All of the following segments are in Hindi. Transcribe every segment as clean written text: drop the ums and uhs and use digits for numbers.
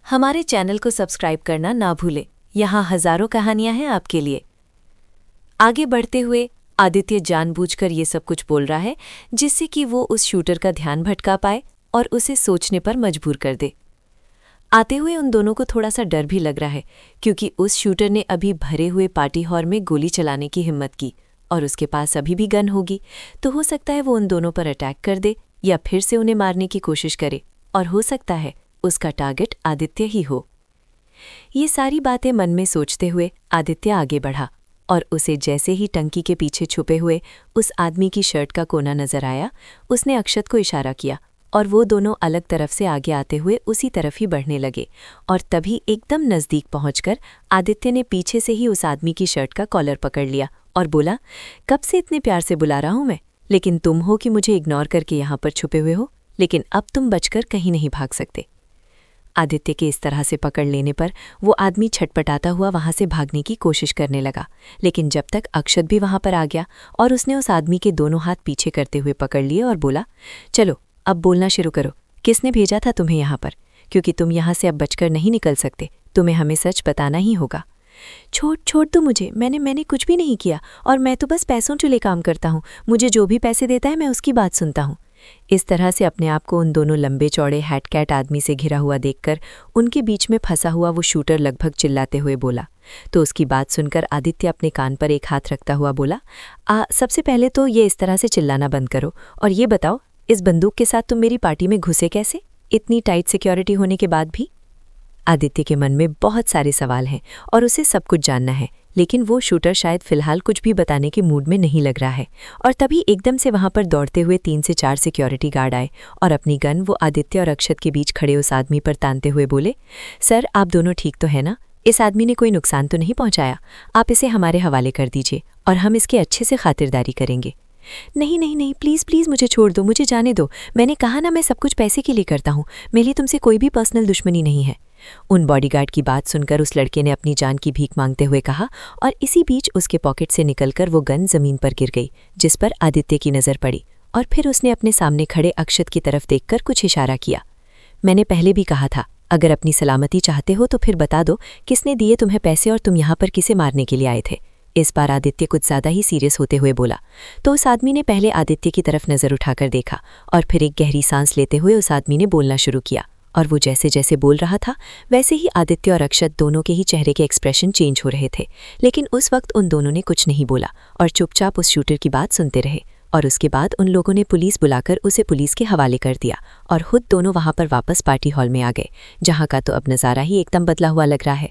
हमारे चैनल को सब्सक्राइब करना ना भूलें। यहाँ हजारों कहानियां हैं आपके लिए। आगे बढ़ते हुए आदित्य जानबूझकर ये सब कुछ बोल रहा है जिससे कि वो उस शूटर का ध्यान भटका पाए और उसे सोचने पर मजबूर कर दे। आते हुए उन दोनों को थोड़ा सा डर भी लग रहा है क्योंकि उस शूटर ने अभी भरे हुए पार्टी हॉल में गोली चलाने की हिम्मत की और उसके पास अभी भी गन होगी, तो हो सकता है वो उन दोनों पर अटैक कर दे या फिर से उन्हें मारने की कोशिश करे और हो सकता है उसका टारगेट आदित्य ही हो। ये सारी बातें मन में सोचते हुए आदित्य आगे बढ़ा और उसे जैसे ही टंकी के पीछे छुपे हुए उस आदमी की शर्ट का कोना नजर आया, उसने अक्षत को इशारा किया और वो दोनों अलग तरफ से आगे आते हुए उसी तरफ ही बढ़ने लगे। और तभी एकदम नज़दीक पहुंचकर आदित्य ने पीछे से ही उस आदमी की शर्ट का कॉलर पकड़ लिया और बोला, कब से इतने प्यार से बुला रहा हूं मैं, लेकिन तुम हो कि मुझे इग्नोर करके यहाँ पर छुपे हुए हो, लेकिन अब तुम बचकर कहीं नहीं भाग सकते। आदित्य के इस तरह से पकड़ लेने पर वो आदमी छटपटाता हुआ वहां से भागने की कोशिश करने लगा, लेकिन जब तक अक्षत भी वहां पर आ गया और उसने उस आदमी के दोनों हाथ पीछे करते हुए पकड़ लिए और बोला, चलो अब बोलना शुरू करो, किसने भेजा था तुम्हें यहाँ पर, क्योंकि तुम यहाँ से अब बचकर नहीं निकल सकते, तुम्हें हमें सच बताना ही होगा। छोड़ दो मुझे, मैंने कुछ भी नहीं किया और मैं तो बस पैसों चुले काम करता हूँ, मुझे जो भी पैसे देता है मैं उसकी बात सुनता हूँ। इस तरह से अपने आप को उन दोनों लंबे चौड़े हैटकैट आदमी से घिरा हुआ देखकर उनके बीच में फंसा हुआ वो शूटर लगभग चिल्लाते हुए बोला। तो उसकी बात सुनकर आदित्य अपने कान पर एक हाथ रखता हुआ बोला, सबसे पहले तो ये इस तरह से चिल्लाना बंद करो और ये बताओ, इस बंदूक के साथ तुम मेरी पार्टी में घुसे कैसे, इतनी टाइट सिक्योरिटी होने के बाद भी। आदित्य के मन में बहुत सारे सवाल हैं और उसे सब कुछ जानना है, लेकिन वो शूटर शायद फिलहाल कुछ भी बताने के मूड में नहीं लग रहा है। और तभी एकदम से वहां पर दौड़ते हुए 3 से 4 सिक्योरिटी गार्ड आए और अपनी गन वो आदित्य और अक्षत के बीच खड़े उस आदमी पर तानते हुए बोले, सर आप दोनों ठीक तो है ना, इस आदमी ने कोई नुकसान तो नहीं पहुंचाया, आप इसे हमारे हवाले कर दीजिए और हम इसके अच्छे से खातिरदारी करेंगे। नहीं प्लीज़ मुझे छोड़ दो, मुझे जाने दो, मैंने कहा ना मैं सब कुछ पैसे के लिए करता हूँ, मेरे लिए तुमसे कोई भी पर्सनल दुश्मनी नहीं है। उन बॉडीगार्ड की बात सुनकर उस लड़के ने अपनी जान की भीख मांगते हुए कहा और इसी बीच उसके पॉकेट से निकलकर वो गन जमीन पर गिर गई, जिस पर आदित्य की नज़र पड़ी और फिर उसने अपने सामने खड़े अक्षत की तरफ देखकर कुछ इशारा किया। मैंने पहले भी कहा था, अगर अपनी सलामती चाहते हो तो फिर बता दो किसने दिए तुम्हें पैसे और तुम यहाँ पर किसे मारने के लिए आए थे। इस बार आदित्य कुछ ज़्यादा ही सीरियस होते हुए बोला। तो उस आदमी ने पहले आदित्य की तरफ नज़र उठाकर देखा और फिर एक गहरी सांस लेते हुए उस आदमी ने बोलना शुरू किया और वो जैसे जैसे बोल रहा था वैसे ही आदित्य और अक्षत दोनों के ही चेहरे के एक्सप्रेशन चेंज हो रहे थे, लेकिन उस वक्त उन दोनों ने कुछ नहीं बोला और चुपचाप उस शूटर की बात सुनते रहे। और उसके बाद उन लोगों ने पुलिस बुलाकर उसे पुलिस के हवाले कर दिया और खुद दोनों वहां पर वापस पार्टी हॉल में आ गए, जहां का तो अब नज़ारा ही एकदम बदला हुआ लग रहा है।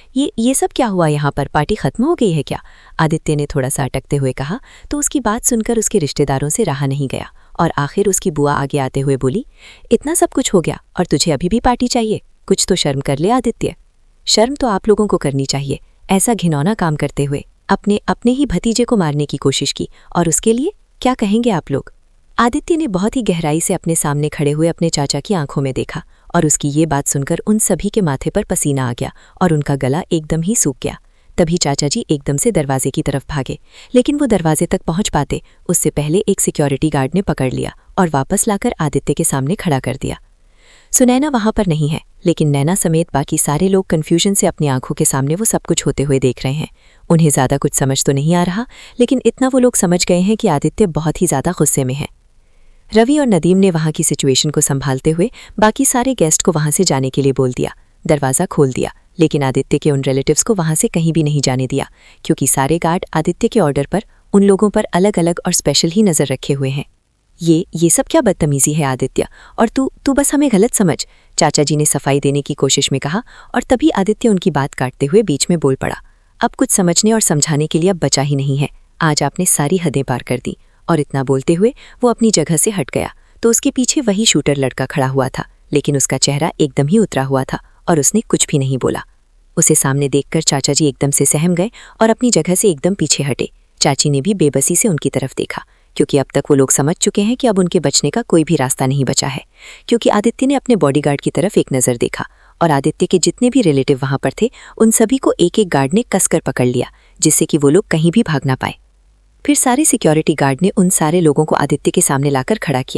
ये सब क्या हुआ, यहाँ पर पार्टी खत्म हो गई है क्या, आदित्य ने थोड़ा सा अटकते हुए कहा। तो उसकी बात सुनकर उसके रिश्तेदारों से रहा नहीं गया और आखिर उसकी बुआ आगे आते हुए बोली, इतना सब कुछ हो गया और तुझे अभी भी पार्टी चाहिए, कुछ तो शर्म कर ले आदित्य। शर्म तो आप लोगों को करनी चाहिए, ऐसा घिनौना काम करते हुए अपने ही भतीजे को मारने की कोशिश की, और उसके लिए क्या कहेंगे आप लोग। आदित्य ने बहुत ही गहराई से अपने सामने खड़े हुए अपने चाचा की आंखों में देखा और उसकी ये बात सुनकर उन सभी के माथे पर पसीना आ गया और उनका गला एकदम ही सूख गया। तभी चाचा जी एकदम से दरवाजे की तरफ भागे, लेकिन वो दरवाजे तक पहुंच पाते उससे पहले एक सिक्योरिटी गार्ड ने पकड़ लिया और वापस लाकर आदित्य के सामने खड़ा कर दिया। सुनैना वहां पर नहीं है, लेकिन नैना समेत बाकी सारे लोग कन्फ्यूजन से अपनी आंखों के सामने वो सब कुछ होते हुए देख रहे हैं। उन्हें ज़्यादा कुछ समझ तो नहीं आ रहा, लेकिन इतना वो लोग समझ गए हैं कि आदित्य बहुत ही ज़्यादा गुस्से में है। रवि और नदीम ने वहां की सिचुएशन को संभालते हुए बाकी सारे गेस्ट को वहां से जाने के लिए बोल दिया, दरवाज़ा खोल दिया, लेकिन आदित्य के उन रिलेटिव्स को वहां से कहीं भी नहीं जाने दिया, क्योंकि सारे गार्ड आदित्य के ऑर्डर पर उन लोगों पर अलग अलग और स्पेशल ही नज़र रखे हुए हैं। ये सब क्या बदतमीजी है आदित्य, और तू बस हमें गलत समझ, चाचा जी ने सफाई देने की कोशिश में कहा। और तभी आदित्य उनकी बात काटते हुए बीच में बोल पड़ा, अब कुछ समझने और समझाने के लिए अब बचा ही नहीं है, आज आपने सारी हदें पार कर दी। और इतना बोलते हुए वो अपनी जगह से हट गया तो उसके पीछे वही शूटर लड़का खड़ा हुआ था, लेकिन उसका चेहरा एकदम ही उतरा हुआ था और उसने कुछ भी नहीं बोला। उसे सामने देखकर चाचा जी एकदम से सहम गए और अपनी जगह से एकदम पीछे हटे। चाची ने भी बेबसी से उनकी तरफ देखा, क्योंकि अब तक वो लोग समझ चुके हैं कि अब उनके बचने का कोई भी रास्ता नहीं बचा है, क्योंकि आदित्य ने अपने बॉडीगार्ड की तरफ एक नज़र देखा और आदित्य के जितने भी रिलेटिव वहां पर थे उन सभी को एक एक गार्ड ने कसकर पकड़ लिया, जिससे कि वो लोग कहीं भी भाग ना पाए। फिर सारे सिक्योरिटी गार्ड ने उन सारे लोगों को आदित्य के सामने लाकर खड़ा किया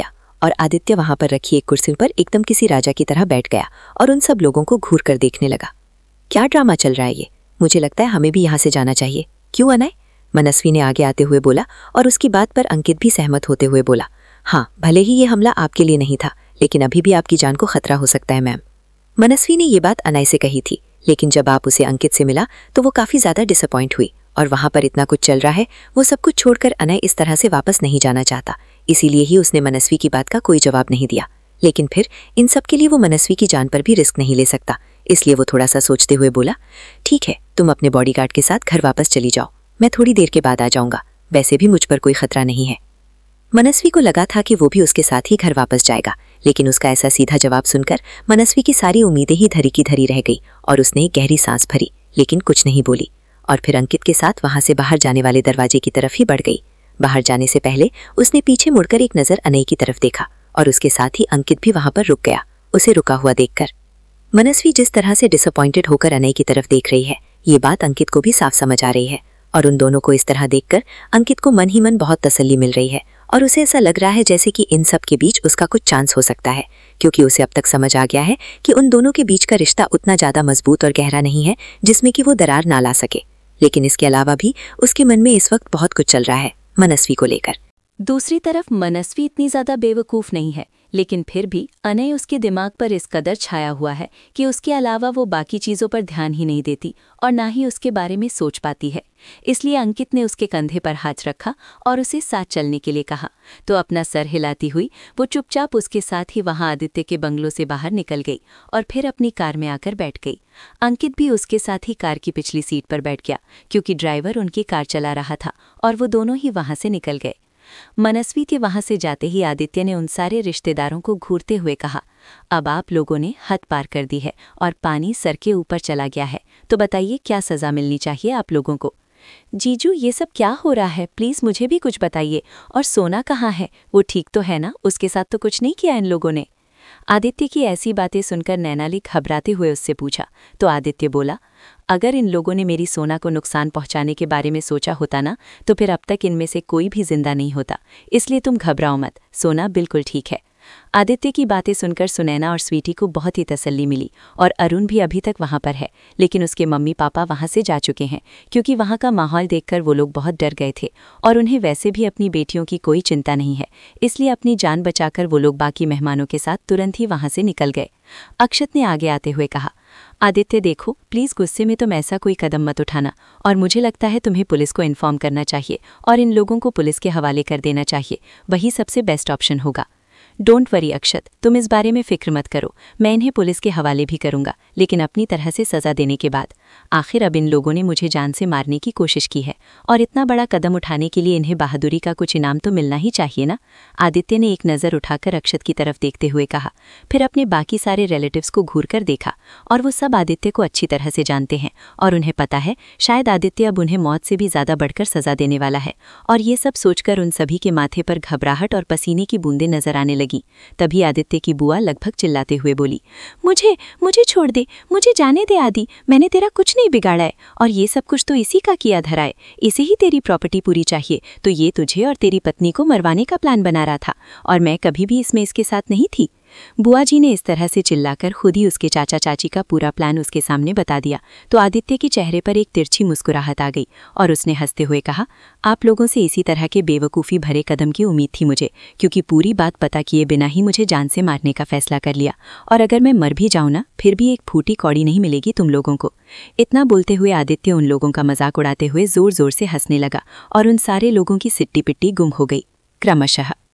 और आदित्य वहां पर रखी एक कुर्सी पर एकदम किसी राजा की तरह बैठ गया और उन सब लोगों को घूर कर देखने लगा। क्या ड्रामा चल रहा है ये? मुझे लगता है हमें भी यहाँ से जाना चाहिए। क्यों अनय? मनस्वी ने आगे आते हुए बोला और उसकी बात पर अंकित भी सहमत होते हुए बोला, हाँ, भले ही ये हमला आपके लिए नहीं था, लेकिन अभी भी आपकी जान को खतरा हो सकता है मैम। मनस्वी ने ये बात अनय से कही थी, लेकिन जब आप उसे अंकित से मिला तो वो काफी ज्यादा डिसअपॉइंट हुई और वहां पर इतना कुछ चल रहा है, वो सब कुछ छोड़कर अनय इस तरह से वापस नहीं जाना चाहता, इसीलिए ही उसने मनस्वी की बात का कोई जवाब नहीं दिया। लेकिन फिर इन सब के लिए वो मनस्वी की जान पर भी रिस्क नहीं ले सकता, इसलिए वो थोड़ा सा सोचते हुए बोला, ठीक है, तुम अपने बॉडीगार्ड के साथ घर वापस चली जाओ, मैं थोड़ी देर के बाद आ जाऊंगा, वैसे भी मुझ पर कोई खतरा नहीं है। मनस्वी को लगा था कि वो भी उसके साथ ही घर वापस जाएगा, लेकिन उसका ऐसा सीधा जवाब सुनकर मनस्वी की सारी उम्मीदें ही धरी की धरी रह गई और उसने एक गहरी सांस भरी, लेकिन कुछ नहीं बोली और फिर अंकित के साथ वहां से बाहर जाने वाले दरवाजे की तरफ ही बढ़ गई। बाहर जाने से पहले उसने पीछे मुड़कर एक नजर अनय की तरफ देखा और उसके साथ ही अंकित भी वहां पर रुक गया, उसे रुका हुआ देखकर। मनस्वी जिस तरह से डिसअपॉइंटेड होकर अनय की तरफ देख रही है, ये बात अंकित को भी साफ समझ आ रही है और उन दोनों को इस तरह देखकर अंकित को मन ही मन बहुत तसल्ली मिल रही है और उसे ऐसा लग रहा है जैसे कि इन सब के बीच उसका कुछ चांस हो सकता है, क्योंकि उसे अब तक समझ आ गया है कि उन दोनों के बीच का रिश्ता उतना ज्यादा मजबूत और गहरा नहीं है जिसमें कि वो दरार ना ला सके। लेकिन इसके अलावा भी उसके मन में इस वक्त बहुत कुछ चल रहा है मनस्वी को लेकर। दूसरी तरफ मनस्वी इतनी ज्यादा बेवकूफ नहीं है, लेकिन फिर भी अनय उसके दिमाग पर इस कदर छाया हुआ है कि उसके अलावा वो बाकी चीजों पर ध्यान ही नहीं देती और ना ही उसके बारे में सोच पाती है। इसलिए अंकित ने उसके कंधे पर हाथ रखा और उसे साथ चलने के लिए कहा, तो अपना सर हिलाती हुई वो चुपचाप उसके साथ ही वहां आदित्य के बंगलों से बाहर निकल गई और फिर अपनी कार में आकर बैठ गई। अंकित भी उसके साथ ही कार की पिछली सीट पर बैठ गया, क्योंकि ड्राइवर उनकी कार चला रहा था और वो दोनों ही वहां से निकल गए। मनस्वी के वहां से जाते ही आदित्य ने उन सारे रिश्तेदारों को घूरते हुए कहा, अब आप लोगों ने हद पार कर दी है और पानी सर के ऊपर चला गया है, तो बताइए क्या सजा मिलनी चाहिए आप लोगों को। जीजू, ये सब क्या हो रहा है? प्लीज मुझे भी कुछ बताइए। और सोना कहाँ है? वो ठीक तो है ना? उसके साथ तो कुछ नहीं किया इन लोगों ने? आदित्य की ऐसी बातें सुनकर नैनाली घबराते हुए उससे पूछा, तो आदित्य बोला, अगर इन लोगों ने मेरी सोना को नुकसान पहुंचाने के बारे में सोचा होता ना, तो फिर अब तक इनमें से कोई भी जिंदा नहीं होता, इसलिए तुम घबराओ मत, सोना बिल्कुल ठीक है। आदित्य की बातें सुनकर सुनैना और स्वीटी को बहुत ही तसल्ली मिली और अरुण भी अभी तक वहां पर है, लेकिन उसके मम्मी पापा वहां से जा चुके हैं, क्योंकि वहां का माहौल देखकर वो लोग बहुत डर गए थे और उन्हें वैसे भी अपनी बेटियों की कोई चिंता नहीं है, इसलिए अपनी जान बचाकर वो लोग बाकी मेहमानों के साथ तुरंत ही वहां से निकल गए। अक्षत ने आगे आते हुए कहा, आदित्य देखो, प्लीज गुस्से में तुम ऐसा कोई कदम मत उठाना और मुझे लगता है तुम्हें पुलिस को इन्फॉर्म करना चाहिए और इन लोगों को पुलिस के हवाले कर देना चाहिए, वही सबसे बेस्ट ऑप्शन होगा। डोंट वरी अक्षत, तुम इस बारे में फिक्र मत करो, मैं इन्हें पुलिस के हवाले भी करूंगा, लेकिन अपनी तरह से सजा देने के बाद। आखिर अब इन लोगों ने मुझे जान से मारने की कोशिश की है और इतना बड़ा कदम उठाने के लिए इन्हें बहादुरी का कुछ इनाम तो मिलना ही चाहिए ना। आदित्य ने एक नज़र उठाकर अक्षत की तरफ देखते हुए कहा, फिर अपने बाकी सारे रिलेटिव्स को घूर कर देखा और वो सब आदित्य को अच्छी तरह से जानते हैं और उन्हें पता है शायद आदित्य अब उन्हें मौत से भी ज़्यादा बढ़कर सजा देने वाला है। और ये सब सोचकर उन सभी के माथे पर घबराहट और पसीने की बूंदें नजर आने लगी। तभी आदित्य की बुआ लगभग चिल्लाते हुए बोली, मुझे मुझे छोड़ दे, मुझे जाने दे आदि, मैंने तेरा कुछ नहीं बिगाड़ा है और ये सब कुछ तो इसी का किया धरा है, इसे ही तेरी प्रॉपर्टी पूरी चाहिए, तो ये तुझे और तेरी पत्नी को मरवाने का प्लान बना रहा था और मैं कभी भी इसमें इसके साथ नहीं थी। बुआ जी ने इस तरह से चिल्लाकर खुद ही उसके चाचा चाची का पूरा प्लान उसके सामने बता दिया, तो आदित्य के चेहरे पर एक तिरछी मुस्कुराहट आ गई और उसने हंसते हुए कहा, आप लोगों से इसी तरह के बेवकूफ़ी भरे कदम की उम्मीद थी मुझे, क्योंकि पूरी बात पता किए बिना ही मुझे जान से मारने का फैसला कर लिया और अगर मैं मर भी जाऊँ ना, फिर भी एक फूटी कौड़ी नहीं मिलेगी तुम लोगों को। इतना बोलते हुए आदित्य उन लोगों का मजाक उड़ाते हुए जोर जोर से हंसने लगा और उन सारे लोगों की सिट्टी पिट्टी गुम हो गई क्रमशः।